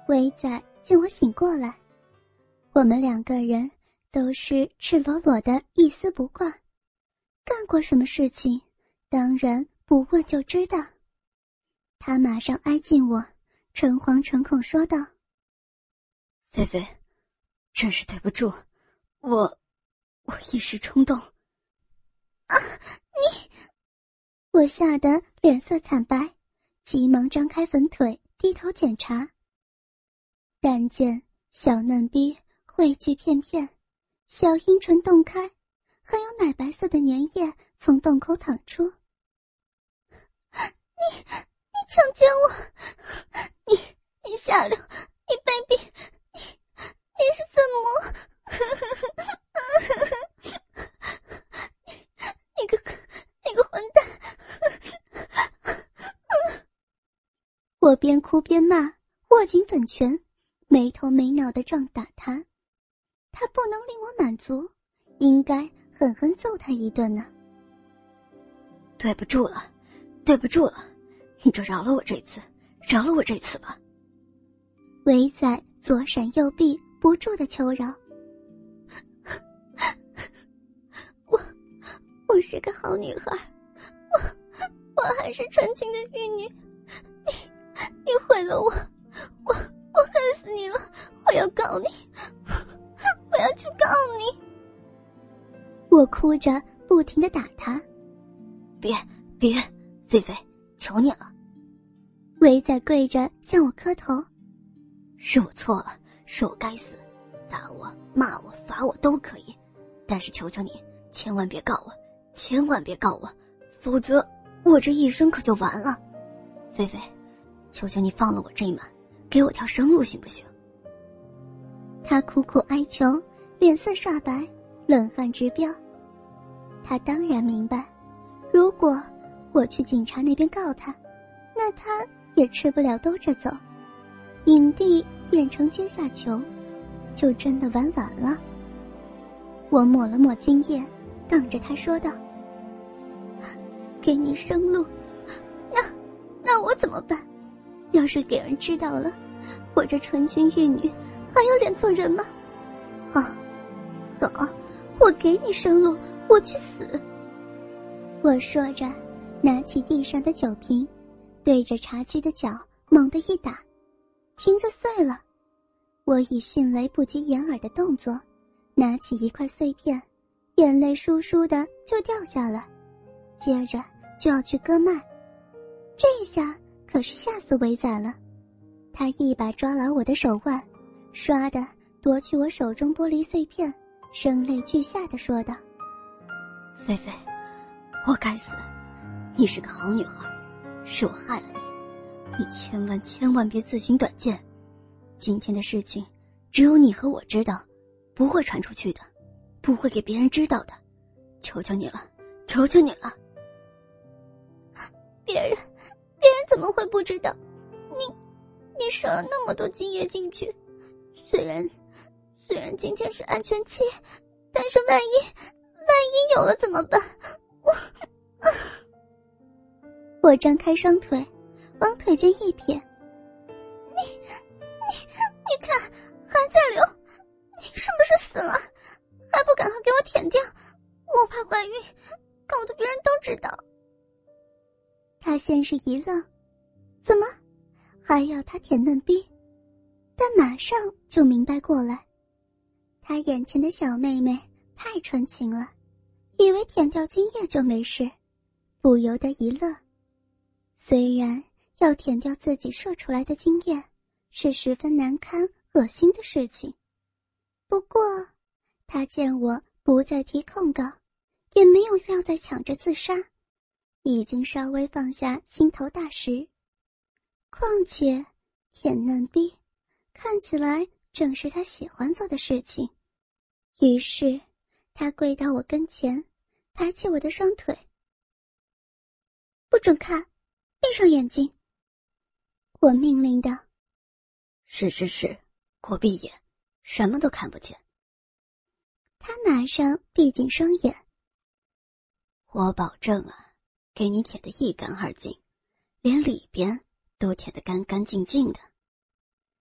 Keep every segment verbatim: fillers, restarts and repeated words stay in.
伟仔见我醒过来，我们两个人都是赤裸裸的一丝不挂，干过什么事情当然不问就知道。他马上挨近我，诚惶诚恐说道： 菲菲，真是对不住，我我一时冲动。 啊，你！我吓得脸色惨白，急忙张开粉腿低头检查，但见小嫩逼汇聚片片，小阴唇洞开，还有奶白色的粘液从洞口淌出。你你强奸我，你你下流，你卑鄙，你你是怎么你你个你个混蛋！我边哭边骂，握紧粉拳，没头没脑地撞打他。他不能令我满足，应该狠狠揍他一顿呢。 对不住了，对不住了，你就饶了我这次，饶了我这次吧。 伟仔左闪右避，不住地求饶。我我是个好女孩，我我还是纯情的玉女，你你毁了我，我我恨死你了，我要告你，我要去告你。我哭着不停地打他。 别别，菲菲，求你了。 伟仔跪着向我磕头。 是我错了，是我该死，打我骂我罚我都可以，但是求求你千万别告我，千万别告我，否则我这一生可就完了。菲菲，求求你放了我这一马，给我条生路行不行？ 他苦苦哀求，脸色煞白，冷汗直飙。他当然明白，如果我去警察那边告他，那他也吃不了兜着走，影帝变成阶下囚，就真的完完了。我抹了抹精液，当着他说道：给你生路，那那我怎么办？要是给人知道了，我这纯情玉女还有脸做人吗？好，好，我给你生路，我去死。我说着拿起地上的酒瓶，对着茶几的脚猛地一打，瓶子碎了。我以迅雷不及掩耳的动作拿起一块碎片，眼泪簌簌的就掉下来，接着就要去割脉。这下可是吓死伟仔了，他一把抓牢我的手腕，唰的夺去我手中玻璃碎片，声泪俱下的说道： 菲菲，我该死，你是个好女孩，是我害了你，你千万千万别自寻短见，今天的事情只有你和我知道，不会传出去的，不会给别人知道的，求求你了，求求你了。 别人别人怎么会不知道？你你射了那么多精液进去，虽然虽然今天是安全期，但是万一万一有了怎么办？我我张开双腿往腿间一瞥，你你你看还在流，你是不是死了？还不赶快给我舔掉，我怕怀孕，搞得别人都知道。他先是一愣，怎么还要他舔嫩逼？但马上就明白过来，他眼前的小妹妹太纯情了，以为舔掉精液就没事，不由得一乐。虽然要舔掉自己射出来的精液是十分难堪恶心的事情，不过他见我不再提控告，也没有要再抢着自杀，已经稍微放下心头大石。况且舔嫩逼看起来正是他喜欢做的事情，于是他跪到我跟前，抬起我的双腿。不准看，闭上眼睛，我命令道。 是是是，给我闭眼，什么都看不见。 他马上闭紧双眼。 我保证啊，给你舔得一干二净，连里边都舔得干干净净的。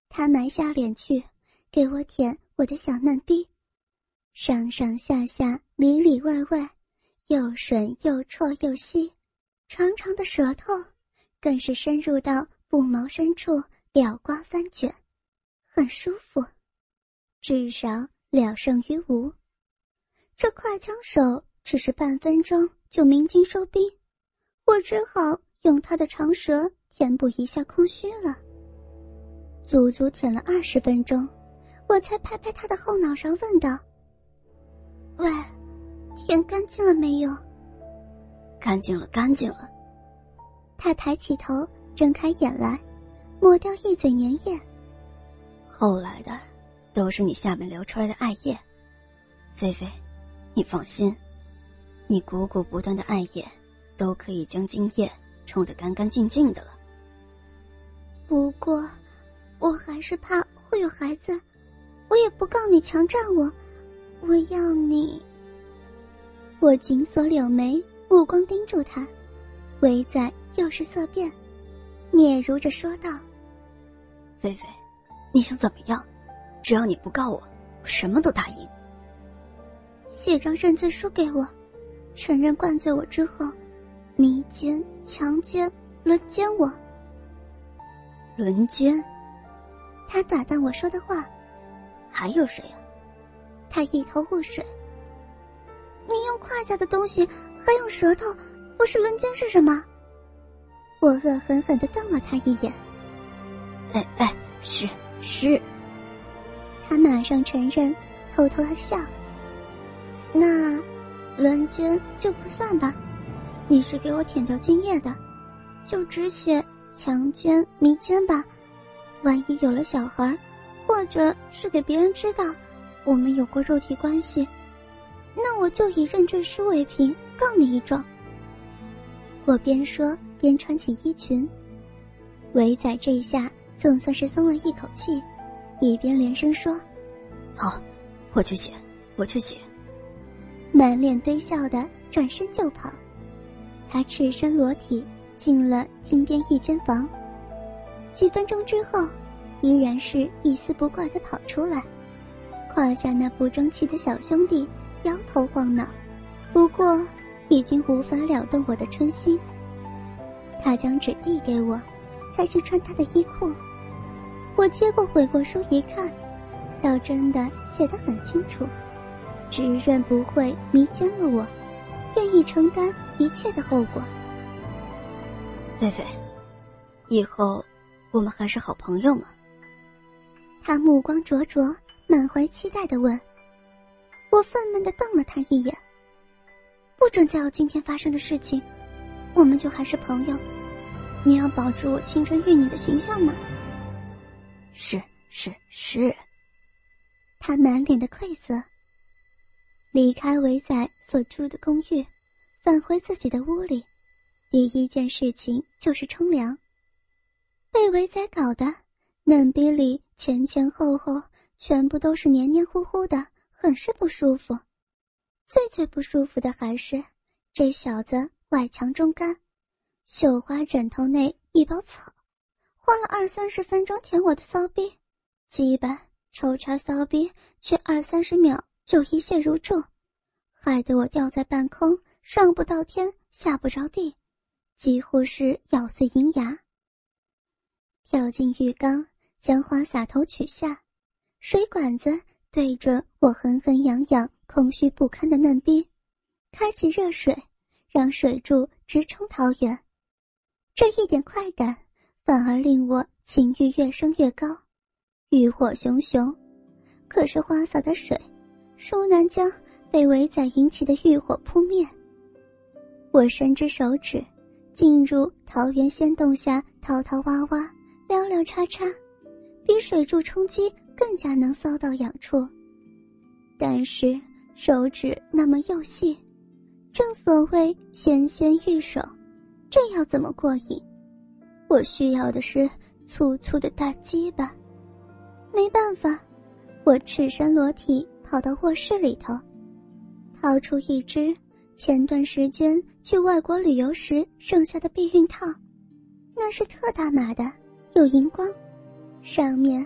他埋下脸去，给我舔我的小嫩逼，上上下下里里外外，又吮又戳又吸，长长的舌头更是深入到布毛深处，撩刮翻卷，很舒服，至少了胜于无。这快枪手只是半分钟就鸣金收兵，我只好用他的长舌填补一下空虚了。足足舔了二十分钟，我才拍拍他的后脑勺问道：喂，舔干净了没有？ 干净了，干净了。 他抬起头，睁开眼来，抹掉一嘴粘液。 后来的都是你下面流出来的艾叶，菲菲，你放心，你汩汩不断的艾叶都可以将精液冲得干干净净的了。 不过我还是怕会有孩子，我也不告你强占我，我要你。我紧锁柳眉，目光盯住他，唯仔又是色变，嗫嚅着说道： 菲菲，你想怎么样？只要你不告我，我什么都答应。 写张认罪书给我，承认灌醉我之后迷奸、强奸、轮奸我。 轮奸？ 他打断我说的话。 还有谁啊？ 他一头雾水。你用胯下的东西还用舌头，不是轮奸是什么？我恶狠狠地瞪了他一眼。 哎哎，是是。 他马上承认，偷偷地笑。那轮奸就不算吧，你是给我舔掉精液的，就只写强奸迷奸吧，万一有了小孩，或者是给别人知道我们有过肉体关系，那我就以认罪书为凭告你一状。我边说边穿起衣裙，唯仔这一下总算是松了一口气，一边连声说： 好，我去写我去写。 满脸堆笑的转身就跑。他赤身裸体进了厅边一间房，几分钟之后依然是一丝不挂地跑出来，胯下那不争气的小兄弟摇头晃脑，不过已经无法撩动我的春心。他将纸递给我，才去穿他的衣裤。我接过悔过书一看，倒真的写得很清楚，只认不会迷奸了我，愿意承担一切的后果。 菲菲，以后我们还是好朋友吗？ 他目光灼灼，满怀期待地问。我愤懑地瞪了他一眼。不准再有今天发生的事情，我们就还是朋友。你要保住我青春玉女的形象吗？ 是是是。 他满脸的愧色。离开唯仔所住的公寓，返回自己的屋里，第一件事情就是冲凉。被唯仔搞的嫩逼里前前后后全部都是黏黏糊糊的，很是不舒服。最最不舒服的还是这小子外强中干，绣花枕头内一包草，花了二三十分钟舔我的骚逼，鸡巴抽插骚逼却二三十秒就一泻如注，害得我吊在半空，上不到天下不着地，几乎是咬碎银牙。跳进浴缸，将花洒头取下，水管子对着我狠狠痒痒空虚不堪的嫩逼，开启热水，让水柱直冲桃源。这一点快感反而令我情欲越升越高，欲火熊熊。可是花洒的水殊难将被唯仔引起的欲火扑灭。我伸只手指进入桃源仙洞下，掏掏挖挖，撩撩叉叉，比水柱冲击更加能骚到痒处。但是手指那么幼细，正所谓纤纤玉手，这要怎么过瘾？我需要的是粗粗的大鸡巴。没办法，我赤身裸体跑到卧室里头，掏出一只前段时间去外国旅游时剩下的避孕套，那是特大码的，有荧光，上面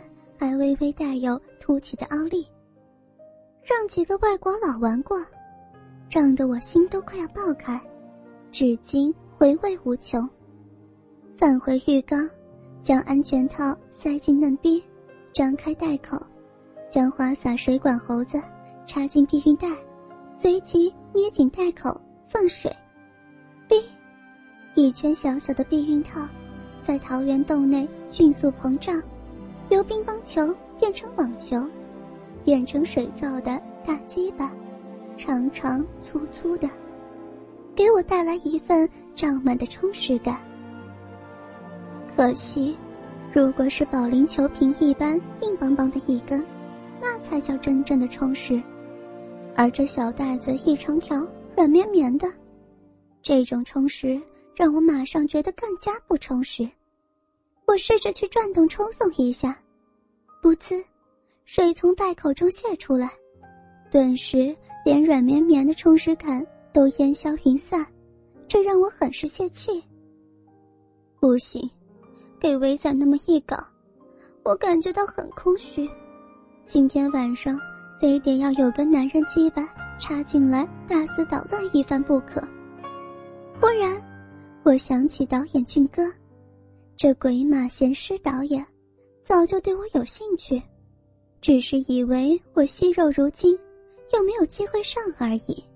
还微微带有凸起的凹粒，让几个外国佬玩过，胀得我心都快要爆开，至今回味无穷。返回浴缸，将安全套塞进嫩逼，张开袋口，将花洒水管喉子插进避孕带，随即捏紧袋口放水。哔，一圈小小的避孕套在桃源洞内迅速膨胀，由乒乓球变成网球，变成水造的大鸡巴，长长粗粗的，给我带来一份胀满的充实感。可惜，如果是保龄球瓶一般硬邦邦的一根，那才叫真正的充实。而这小袋子一长条软绵绵的，这种充实让我马上觉得更加不充实。我试着去转动抽送一下，噗呲，水从袋口中泄出来，顿时连软绵绵的充实感都烟消云散，这让我很是泄气。不行，给维仔那么一搞，我感觉到很空虚。今天晚上非得要有个男人鸡巴插进来大肆捣乱一番不可。忽然我想起导演俊哥，这鬼马闲诗导演早就对我有兴趣，只是以为我惜肉如金，又没有机会上而已。